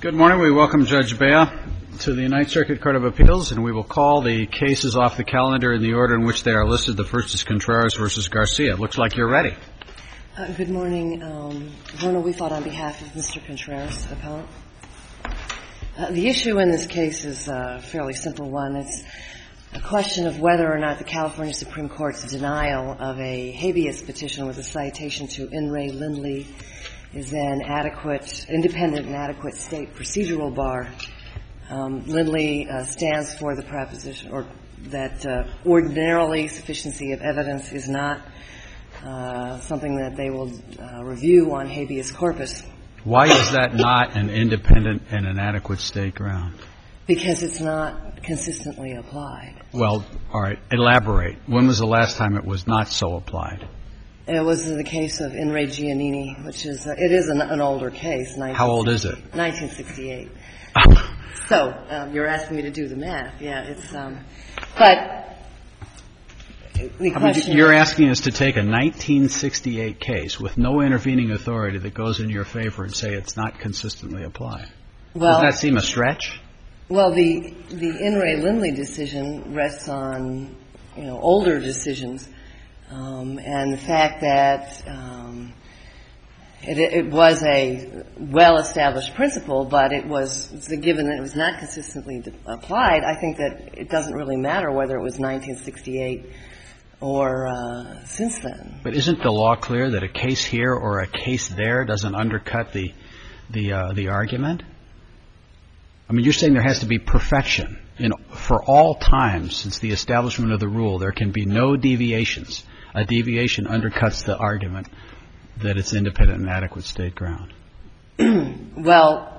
Good morning. We welcome Judge Bea to the Ninth Circuit Court of Appeals, and we will call the cases off the calendar in the order in which they are listed. The first is Contreras v. Garcia. It looks like you're ready. Good morning. Verna Weefeld on behalf of Mr. Contreras, appellant. The issue in this case is a fairly simple one. It's a question of whether or not the California Supreme Court's denial of a habeas petition with a citation to In re Lindley is an adequate, independent and adequate state procedural bar. Lindley stands for the proposition or that ordinarily sufficiency of evidence is not something that they will review on habeas corpus. Why is that not an independent and an adequate state ground? Because it's not consistently applied. Well, all right. Elaborate. When was the last time it was not so applied? It was in the case of In re Giannini, which is it is an older case. How old is it? 1968. So you're asking me to do the math. Yeah, it's but the question. You're asking us to take a 1968 case with no intervening authority that goes in your favor and say it's not consistently applied. Well, does that seem a stretch? Well, the In re Lindley decision rests on older decisions. And the fact that it was a well-established principle, but it was given that it was not consistently applied, I think that it doesn't really matter whether it was 1968 or since then. But isn't the law clear that a case here or a case there doesn't undercut the argument? I mean, you're saying there has to be perfection. For all time since the establishment of the rule, there can be no deviations. A deviation undercuts the argument that it's independent and adequate state ground. Well,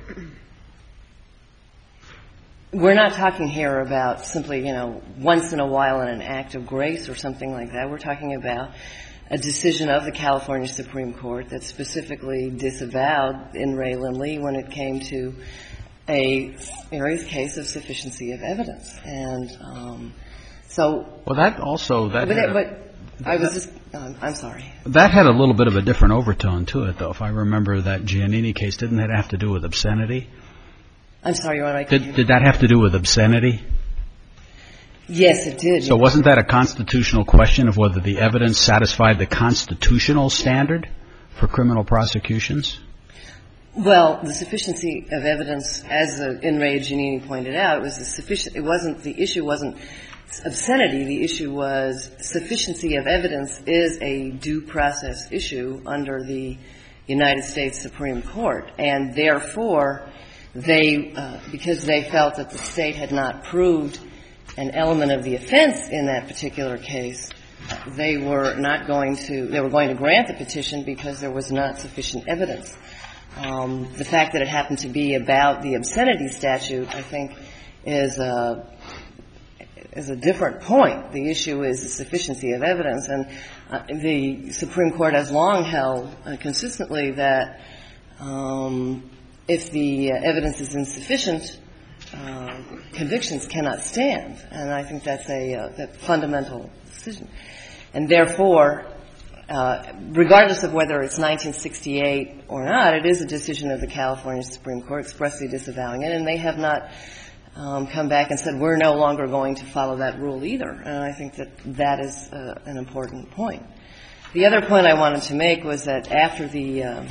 we're not talking here about simply, once in a while in an act of grace or something like that. We're talking about a decision of the California Supreme Court that specifically disavowed In re Lindley when it came to a serious case of sufficiency of evidence. And so... Well, that also... I'm sorry. That had a little bit of a different overtone to it, though. If I remember that Giannini case, didn't that have to do with obscenity? I'm sorry, Your Honor. Did that have to do with obscenity? Yes, it did. So wasn't that a constitutional question of whether the evidence satisfied the constitutional standard for criminal prosecutions? Well, the sufficiency of evidence, as In re Giannini pointed out, was sufficient. The issue wasn't obscenity. The issue was sufficiency of evidence is a due process issue under the United States Supreme Court. And therefore, because they felt that the state had not proved an element of the offense in that particular case, they were going to grant the petition because there was not sufficient evidence. The fact that it happened to be about the obscenity statute, I think, is a different point. The issue is the sufficiency of evidence. And the Supreme Court has long held consistently that if the evidence is insufficient, convictions cannot stand. And I think that's a fundamental decision. And therefore, regardless of whether it's 1968 or not, it is a decision of the California Supreme Court expressly disavowing it, and they have not come back and said we're no longer going to follow that rule either. And I think that is an important point. The other point I wanted to make was that after the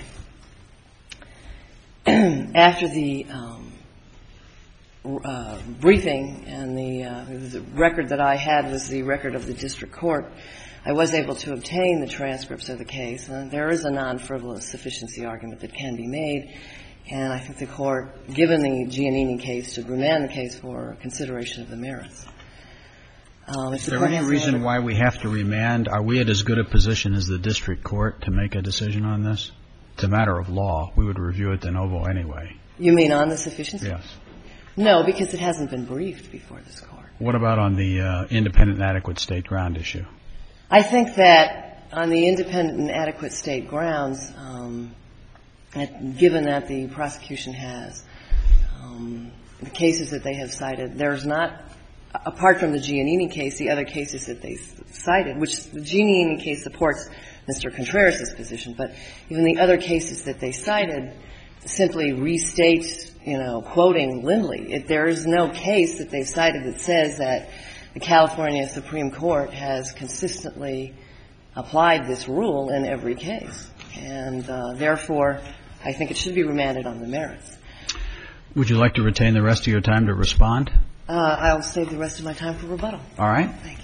briefing and the record that I had was the record of the district court, I was able to obtain the transcripts of the case. And there is a non-frivolous sufficiency argument that can be made. And I think the Court, given the Giannini case, should remand the case for consideration of the merits. Is there any reason why we have to remand? Are we at as good a position as the district court to make a decision on this? It's a matter of law. We would review it de novo anyway. You mean on the sufficiency? Yes. No, because it hasn't been briefed before this Court. What about on the independent and adequate state ground issue? I think that on the independent and adequate state grounds, given that the prosecution has the cases that they have cited, there's not, apart from the Giannini case, the other cases that they cited, which the Giannini case supports Mr. Contreras' position, but even the other cases that they cited simply restate, quoting Lindley. There is no case that they've cited that says that the California Supreme Court has consistently applied this rule in every case. And therefore, I think it should be remanded on the merits. Would you like to retain the rest of your time to respond? I'll save the rest of my time for rebuttal. All right. Thank you.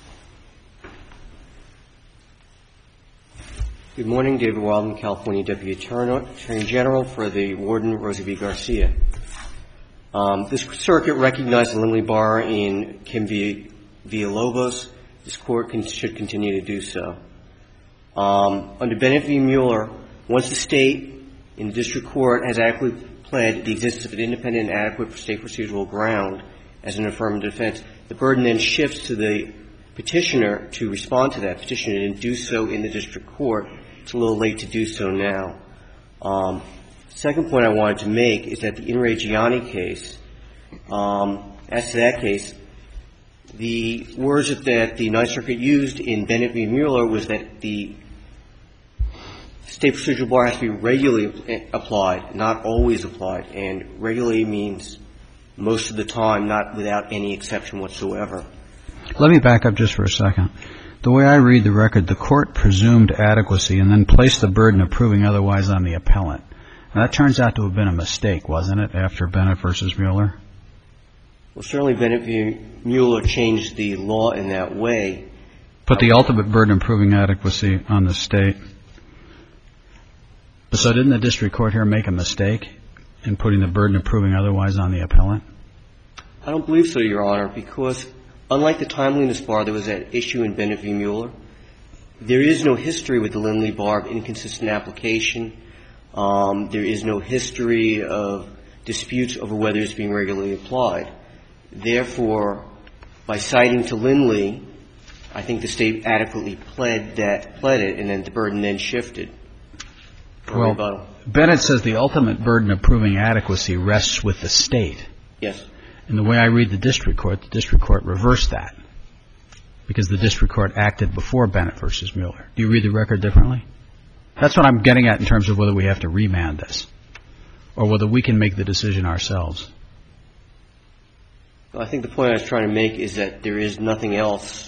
Good morning. David Wildman, California Deputy Attorney General for the Warden, Rosie V. Garcia. This circuit recognized the Lindley bar in Kim Villalobos. This court should continue to do so. Under Bennett v. Mueller, once the state in the district court has adequately pled the existence of an independent and adequate state procedural ground as an affirmative defense, the burden then shifts to the petitioner to respond to that. Petitioner didn't do so in the district court. It's a little late to do so now. Second point I wanted to make is that the In re Gianni case, as to that case, the words that the Ninth Circuit used in Bennett v. Mueller was that the state procedural bar has to be regularly applied, not always applied. And regularly means most of the time, not without any exception whatsoever. Let me back up just for a second. The way I read the record, the court presumed adequacy and then placed the burden of proving otherwise on the appellant. And that turns out to have been a mistake, wasn't it, after Bennett v. Mueller? Well, certainly Bennett v. Mueller changed the law in that way. Put the ultimate burden of proving adequacy on the state. So didn't the district court here make a mistake in putting the burden of proving otherwise on the appellant? I don't believe so, Your Honor, because unlike the timeliness bar that was at issue in Bennett v. Mueller, there is no history with the Lindley bar of inconsistent application. There is no history of disputes over whether it's being regularly applied. Therefore, by citing to Lindley, I think the state adequately pled it, and then the burden then shifted. Well, Bennett says the ultimate burden of proving adequacy rests with the state. Yes. And the way I read the district court reversed that because the district court acted before Bennett v. Mueller. Do you read the record differently? That's what I'm getting at in terms of whether we have to remand this or whether we can make the decision ourselves. Well, I think the point I was trying to make is that there is nothing else.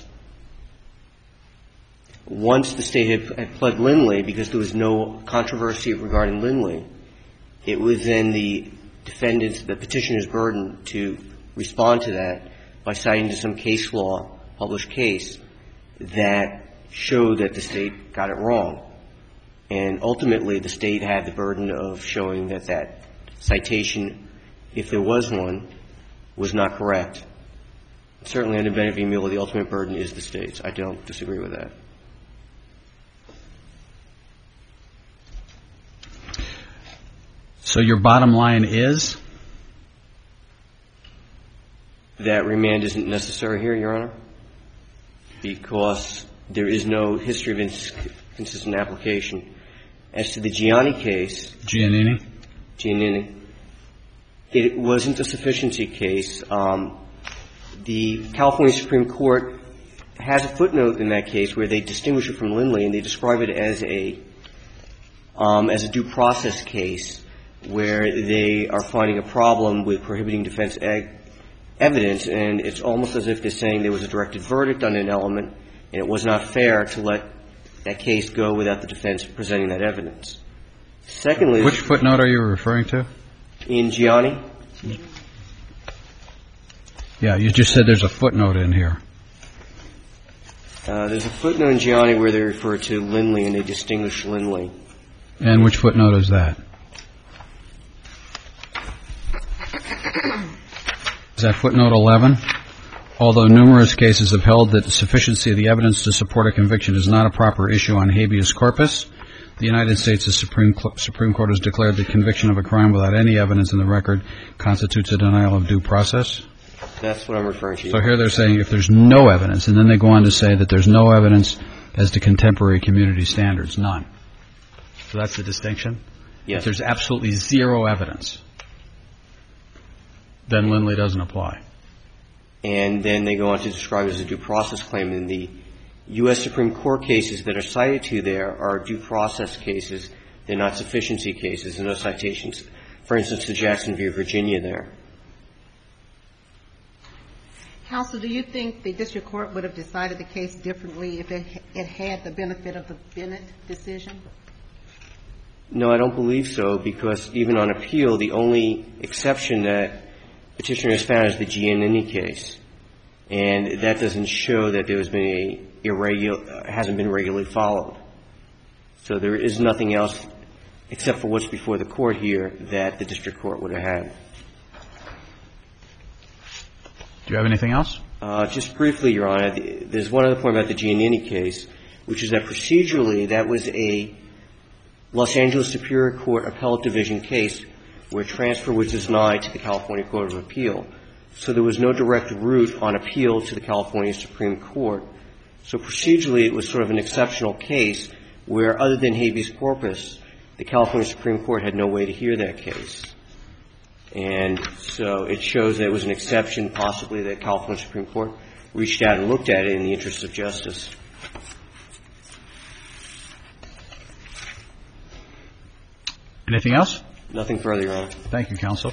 Once the state had pled Lindley, because there was no controversy regarding Lindley, it was then the petitioner's burden to respond to that by citing to some case law, published case, that showed that the state got it wrong. And ultimately, the state had the burden of showing that that citation, if there was one, was not correct. Certainly under Bennett v. Mueller, the ultimate burden is the state's. I don't disagree with that. So your bottom line is? That remand isn't necessary here, Your Honor, because there is no history of inconsistent application. As to the Gianni case. Giannini, it wasn't a sufficiency case. The California Supreme Court has a footnote in that case where they distinguish it from Lindley, and they describe it as a due process case where they are finding a problem with prohibiting defense evidence, and it's almost as if they're saying there was a directed verdict on an element, and it was not fair to let that case go without the defense presenting that evidence. Secondly, which footnote are you referring to? In Gianni. Yeah, you just said there's a footnote in here. There's a footnote in Gianni where they refer to Lindley and they distinguish Lindley. And which footnote is that? Is that footnote 11? Although numerous cases have held that the sufficiency of the evidence to support a conviction is not a proper issue on habeas corpus, the United States Supreme Court has declared that conviction of a crime without any evidence in the record constitutes a denial of due process. That's what I'm referring to. So here they're saying if there's no evidence, and then they go on to say that there's no evidence as to contemporary community standards, none. So that's the distinction? Yes. If there's absolutely zero evidence, then Lindley doesn't apply. And then they go on to describe it as a due process claim. And the U.S. Supreme Court cases that are cited to there are due process cases They're not sufficiency cases. There are no citations, for instance, to Jackson v. Virginia there. Counsel, do you think the district court would have decided the case differently if it had the benefit of the Bennett decision? No, I don't believe so, because even on appeal, the only exception that Petitioner has found is the Giannini case. And that doesn't show that there has been hasn't been regularly followed. So there is nothing else except for what's before the court here that the district court would have had. Do you have anything else? Just briefly, Your Honor, there's one other point about the Giannini case, which is that procedurally that was a Los Angeles Superior Court Appellate Division case where transfer was denied to the California Court of Appeal. So there was no direct route on appeal to the California Supreme Court. So procedurally, it was sort of an exceptional case where, other than habeas corpus, the California Supreme Court had no way to hear that case. And so it shows that it was an exception, possibly, that California Supreme Court reached out and looked at it in the interest of justice. Anything else? Nothing further, Your Honor. Thank you, counsel.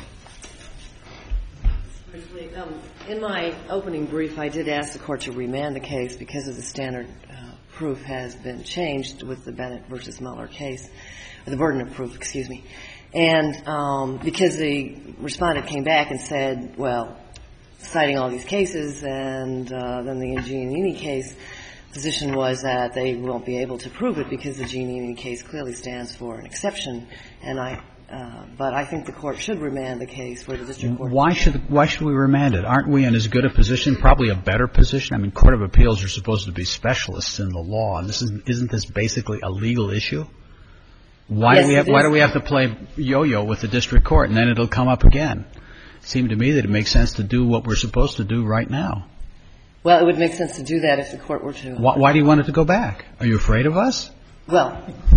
Briefly, in my opening brief, I did ask the Court to remand the case because of the standard proof has been changed with the Bennett v. Mueller case, or the burden of proof, excuse me. And because the respondent came back and said, well, citing all these cases, and then the Giannini case, the position was that they won't be able to prove it because the Giannini case clearly stands for an exception. And but I think the Court should remand the case for the district court. Why should we remand it? Aren't we in as good a position, probably a better position? I mean, Court of Appeals are supposed to be specialists in the law, and isn't this basically a legal issue? Why do we have to play yo-yo with the district court, and then it'll come up again? It seemed to me that it makes sense to do what we're supposed to do right now. Well, it would make sense to do that if the Court were to. Why do you want it to go back? Are you afraid of us? Well,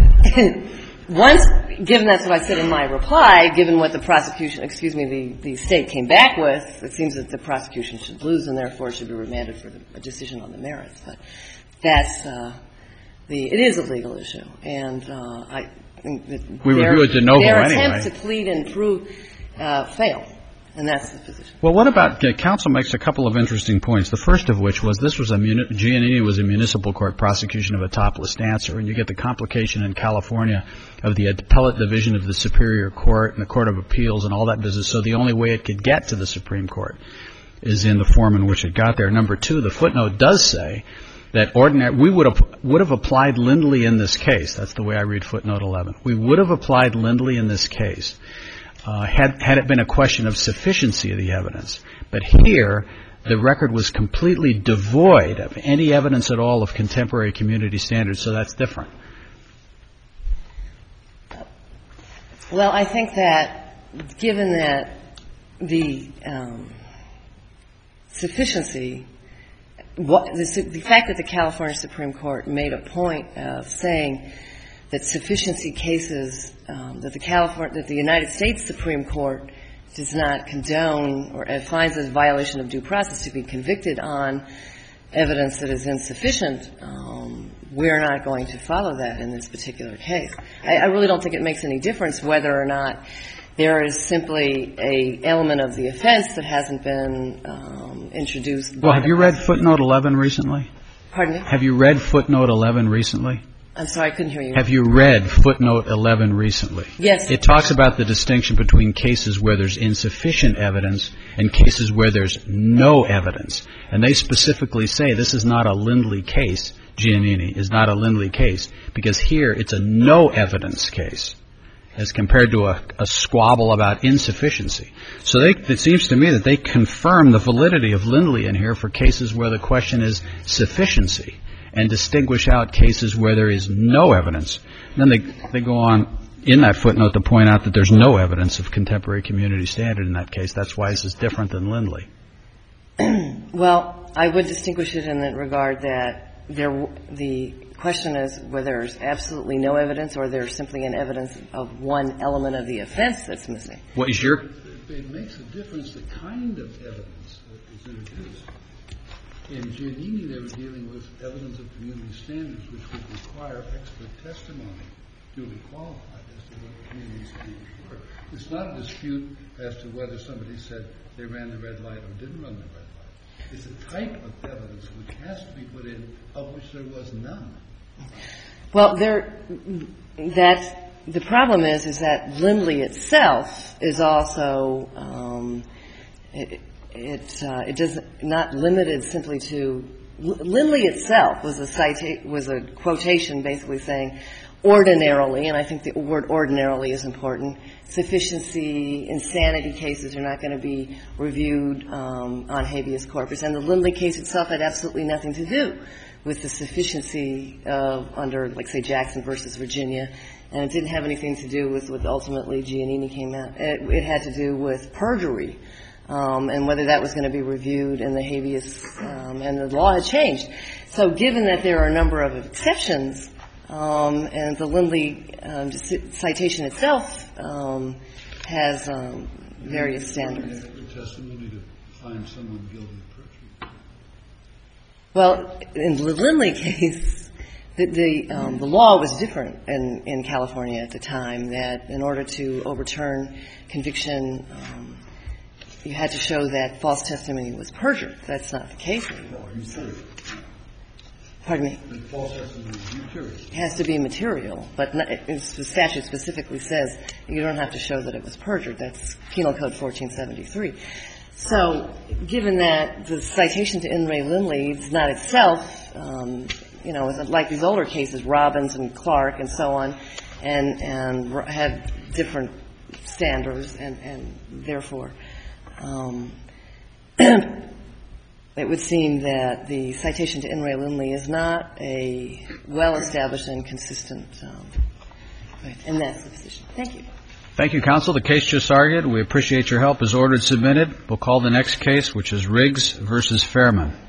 given that's what I said in my reply, given what the prosecution, the State came back with, it seems that the prosecution should lose and therefore should be remanded for a decision on the merits. But that's it is a legal issue. And I think that we review it de novo their anyway. attempt to plead and prove failed. And that's the position. Well, what about counsel makes a couple of interesting points. The first of which was Giannini was a municipal court prosecution of a topless dancer, and you get the complication in California of the appellate division of the Superior Court and the Court of Appeals and all that business. So the only way it could get to the Supreme Court is in the form in which it got there. Number two, the footnote does say that we would have applied Lindley in this case. That's the way I read footnote 11. We would have applied Lindley in this case. Had it been a question of sufficiency of the evidence. But here, the record was completely devoid of any evidence at all of contemporary community standards, so that's different. Well, I think that given that the sufficiency, the fact that the California Supreme Court made a point of saying that sufficiency cases that the United States Supreme Court does not condone or finds as a violation of due process to be convicted on evidence that is insufficient, we're not going to follow that in this particular case. I really don't think it makes any difference whether or not there is simply a element of the offense that hasn't been introduced. Well, have you read footnote 11 recently? Pardon me? Have you read footnote 11 recently? I'm sorry, I couldn't hear you. Have you read footnote 11 recently? Yes. It talks about the distinction between cases where there's insufficient evidence and cases where there's no evidence. And they specifically say this is not a Lindley case, Giannini is not a Lindley case, because here it's a no evidence case as compared to a squabble about insufficiency. So it seems to me that they confirm the validity of Lindley in here for cases where the question is sufficiency, and distinguish out cases where there is no evidence. Then they go on in that footnote to point out that there's no evidence of contemporary community standard in that case. That's why this is different than Lindley. Well, I would distinguish it in that regard that the question is whether there's absolutely no evidence or there's simply an evidence of one element of the offense that's missing. What is your... It makes a difference the kind of evidence that is introduced. In Giannini, they were dealing with evidence of community standards, which would require expert testimony. duly qualified as to what the community standards were. It's not a dispute as to whether somebody said they ran the red light or didn't run the red light. It's a type of evidence which has to be put in, of which there was none. Well, the problem is that Lindley itself is also it does not limited simply to Lindley itself was a quotation basically saying ordinarily, and I think the word ordinarily is important. Sufficiency, insanity cases are not going to be reviewed on habeas corpus, and the Lindley case itself had absolutely nothing to do with the sufficiency of under, like, say, Jackson versus Virginia, and it didn't have anything to do with what ultimately Giannini came out. It had to do with perjury, and whether that was going to be reviewed in the habeas, and the law had changed. So given that there are a number of exceptions, and the Lindley citation itself has various standards. The testimony to find someone guilty of perjury. Well, in the Lindley case, the law was different in California at the time, that in order to overturn conviction, you had to show that false testimony was perjured. That's not the case anymore. Pardon me? The false testimony is material. It has to be material, but the statute specifically says you don't have to show that it was perjured. That's Penal Code 1473. So given that the citation to In re Lindley is not itself, like these older cases, Robbins and Clark and so on, and have different standards, and therefore it would seem that the citation to In re Lindley is not a well-established and consistent, and that's the position. Thank you. Thank you, counsel. The case just argued. We appreciate your help. Is ordered submitted. We'll call the next case, which is Riggs versus Fairman.